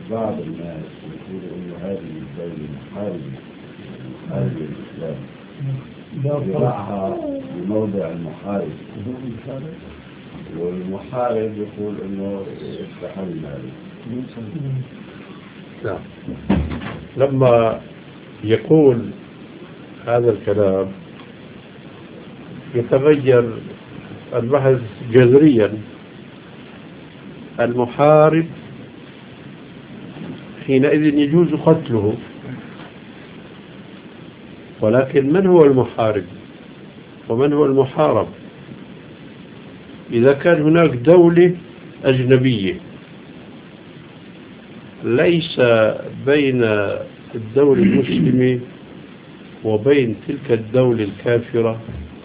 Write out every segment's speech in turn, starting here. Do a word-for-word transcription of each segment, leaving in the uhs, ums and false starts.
بعض الناس يقولوا إنه هذه الدولة محاربة محاربة للإسلام يضعها بموضع المحارب، والمحارب يقول إنه استحلنا عليه. نعم. لما يقول هذا الكلام يتغير البحث جذريا. المحارب حينئذ يجوز قتله، ولكن من هو المحارب ومن هو المحارب؟ إذا كان هناك دولة أجنبية ليس بين الدولة المسلمة وبين تلك الدولة الكافرة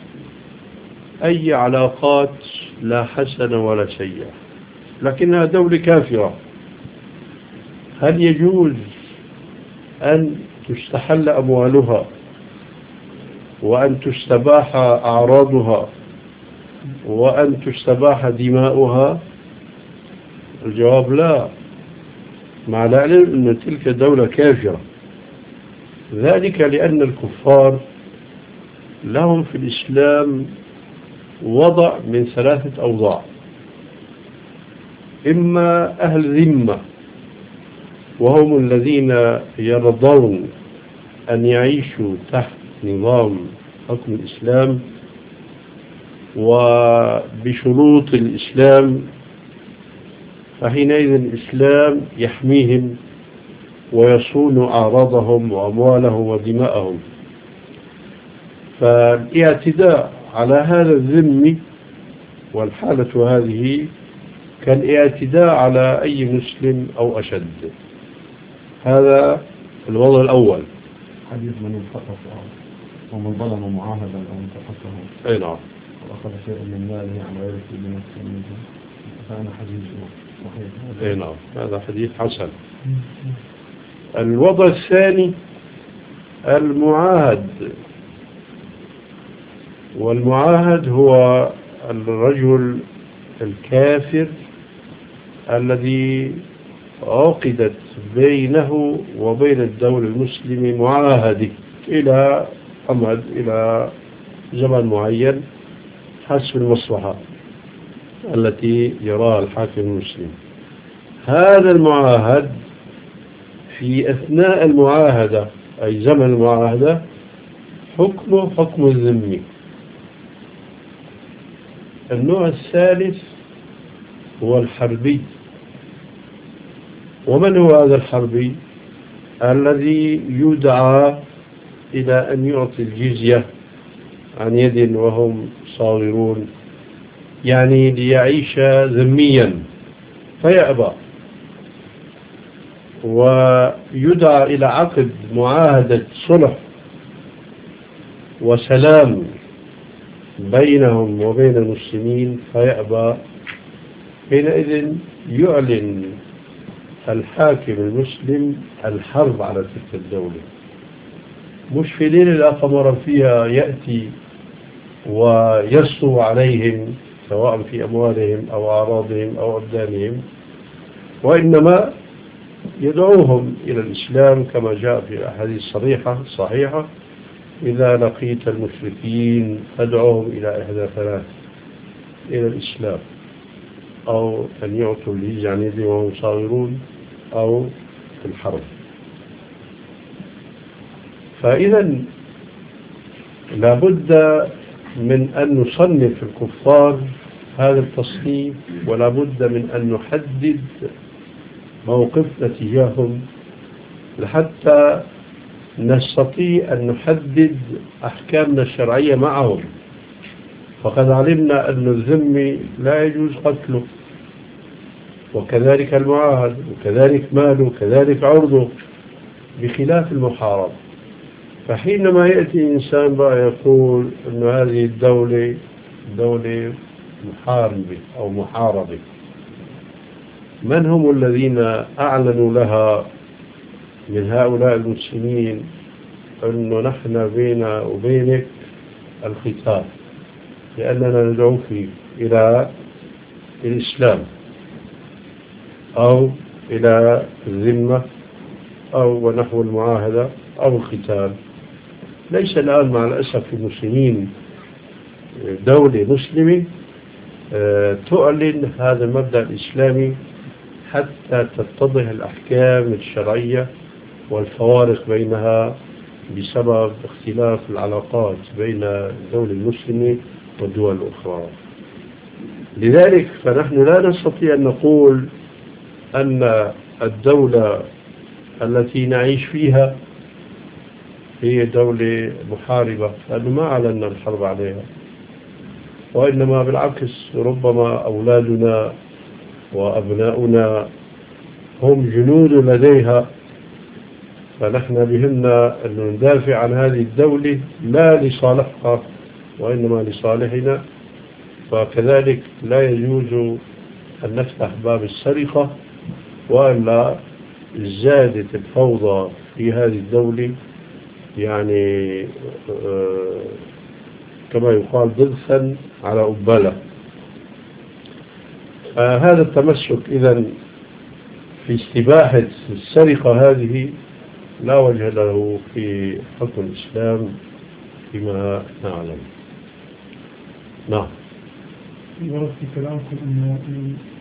أي علاقات لا حسن ولا سيئة، لكنها دولة كافرة، هل يجوز أن تستحل أموالها وأن تستباح أعراضها وأن تستباح دماؤها؟ الجواب لا، مع العلم أن تلك دولة كافرة. ذلك لأن الكفار لهم في الإسلام وضع من ثلاثة أوضاع: إما أهل ذمة وهم الذين يرضون أن يعيشوا تحت نظام حكم الإسلام وبشروط الإسلام، فحينئذ الإسلام يحميهم ويصون أعراضهم وأموالهم ودماءهم. فالاعتداء على هذا الذم والحالة هذه كالاعتداء على أي مسلم أو أشد. هذا الوضع الأول. حديث من انتقص ومن ظلم معاهدا أو انتقصه أي نعم وأخذ شيئا من ماله عن غير سبيل المسلمين فأنا حديث صحيح. أي نعم، هذا حديث حسن. الوضع الثاني المعاهد، والمعاهد هو الرجل الكافر الذي عقدت بينه وبين الدولة المسلمة معاهدة إلى أمد إلى زمن معين حسب المصلحة التي يراها الحاكم المسلم. هذا المعاهد في أثناء المعاهدة أي زمن المعاهدة حكمه حكم الذمي. النوع الثالث هو الحربي. ومن هو هذا الحربي؟ الذي يدعى إلى أن يعطي الجزية عن يد وهم صاغرون، يعني ليعيش ذميا فيأبى، ويدعى إلى عقد معاهدة صلح وسلام بينهم وبين المسلمين فيأبى. حينئذ يعلن الحاكم المسلم الحرب على تلك الدولة، مش في ليلة لا قمر فيها يأتي ويسطو عليهم سواء في أموالهم أو أعراضهم أو أبدانهم، وإنما يدعوهم إلى الإسلام كما جاء في أحاديث صريحة صحيحة: إذا لقيت المشركين فادعوهم إلى إحدى ثلاث: إلى الإسلام، أو أن يعطوا الجزية عن يدهم وهم صاغرون، أو في الحرب. فإذا لابد من أن نصنف الكفار هذا التصنيف، ولا بد من أن نحدد موقفنا تجاههم لحتى نستطيع أن نحدد أحكامنا الشرعية معهم. فقد علمنا أن الذمي لا يجوز قتله، وكذلك المعاهد، وكذلك ماله، وكذلك عرضه، بخلاف المحارب. فحينما يأتي إنسان بقى يقول أن هذه الدولة دولة محاربة أو محاربة، من هم الذين أعلنوا لها من هؤلاء المسلمين أنه نحن بيننا وبينك الختان لأننا ندعوك إلى الإسلام أو إلى الذمة أو ونحو المعاهدة أو القتال. ليس الآن مع الأسف في المسلمين دولة مسلمة تعلن هذا المبدأ الإسلامي حتى تتضح الأحكام الشرعية والفوارق بينها بسبب اختلاف العلاقات بين الدولة المسلمة والدول الأخرى. لذلك فنحن لا نستطيع أن نقول أن الدولة التي نعيش فيها هي دولة محاربة، لأنه ما أعلنا الحرب عليها، وإنما بالعكس ربما أولادنا وأبناؤنا هم جنود لديها، فنحن بهمنا أن ندافع عن هذه الدولة لا لصالحها وإنما لصالحنا. فكذلك لا يجوز أن نفتح باب السرقة وإلا زادت الفوضى في هذه الدولة، يعني آه كما يقال ضغثا على أبلة. آه هذا التمسك إذن في استباحة السرقة هذه لا وجه له في حكم الإسلام فيما نعلم. نعم. ورد في كلامكم أنه